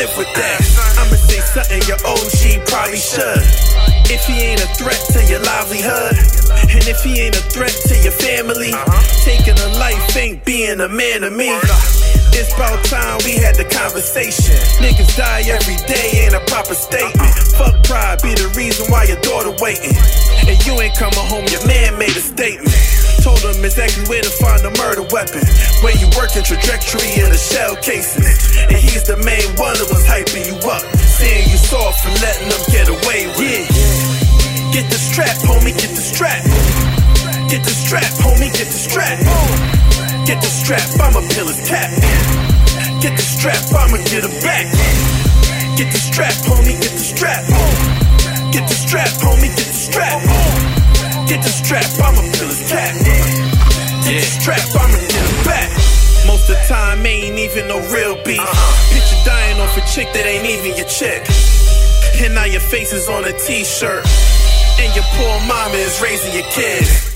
live with that. I'ma say something your OG probably should. If he ain't a threat to your livelihood, and if he ain't a threat to your family, taking a life ain't being a man to me. It's about time we had the conversation. Niggas die every day, ain't a proper statement. Fuck pride, be the reason why your daughter waiting. And you ain't coming home, your man made a statement. Told him exactly where to find the murder weapon, where you working trajectory in the shell casing. And he's the main one that was hyping you up, saying you soft for letting them get away with it. Get the strap, homie, get the strap. Get the strap, homie, get the strap. Get the strap, I'ma peel his cap. Get the strap, I'ma get him back. Get the strap, homie, get the strap. Get the strap, homie, get the strap. Get the strap, I'ma peel his cap. Get the strap, I'ma get him back. Most of the time ain't even no real beef. Picture dying off a chick that ain't even your chick. And now your face is on a t-shirt, and your poor mama is raising your kid.